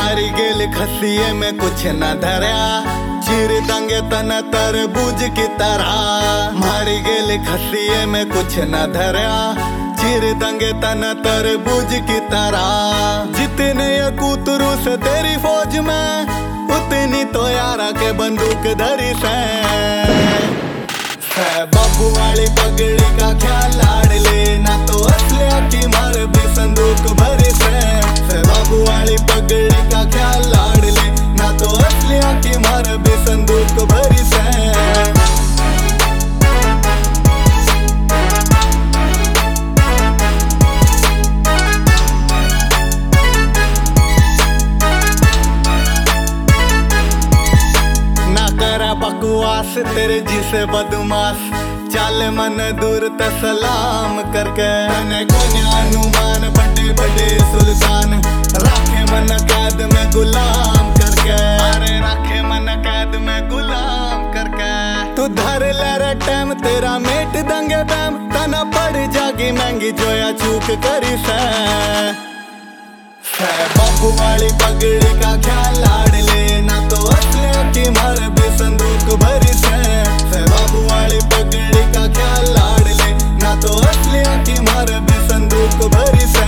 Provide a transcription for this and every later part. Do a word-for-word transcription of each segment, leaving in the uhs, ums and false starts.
मारी गेल खसिए में कुछ न धरा, चीर दंगे तन तरबूज की तरह। मारी गेल खसिए में कुछ न धरा, चीर दंगे तन तरबूज की तरह। जितने ये कूतरू से तेरी फौज में, उतनी तो यारा के बंदूक धरी से। बाबू वाली पगड़ी का ख्याल लाड़ ले, ना तो असलिया की मार भी संदूक भरी से। बाबू वाली पगड़ी का ख्याल लाड़ ले, ना तो असलिया की मार भी संदूक भरी से। बकवास तेरे जी से बदमाश, चल मन दूर ते सलाम करके। तने कोने अनुमान बड़े बड़े सुल्तान, राखे मन कैद में गुलाम करके। अरे राखे मन कैद में गुलाम करके। तू धर ले रे टाइम तेरा मेट दंगे बैम, तना पड़ जागी महंगी जोया चूक करी से। बाबू वाली पगड़ी का ख्याल लाड़ ले, ना तो असलिया की मार भी संदूक भरी से। बाबू वाली पगड़ी का ख्याल लाड़ ले, ना तो असलिया की मार भी संदूक भरी से।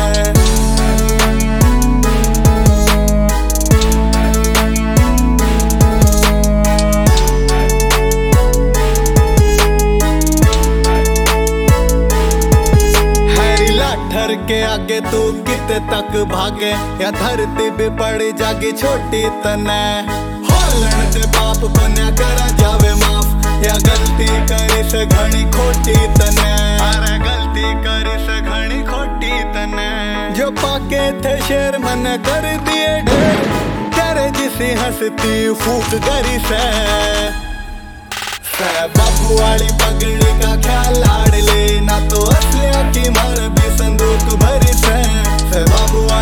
ठर के आगे तू किते तक भागे, या धरती भी पड़ जागी छोटी तने। होलन ते पाप पुण्य करा जावे माफ, या गलती करी से घणी खोटी तने। अरे गलती करी से घणी खोटी तने। जो पाके थे शेर मन कर दिए ढेर, तेरे जिसी हंसती फूक गरी से। बाबू वाली पगड़ी का ख्याल लाड़ ले, ना तो असलिया की मार भी संदूक भरी से। बाबू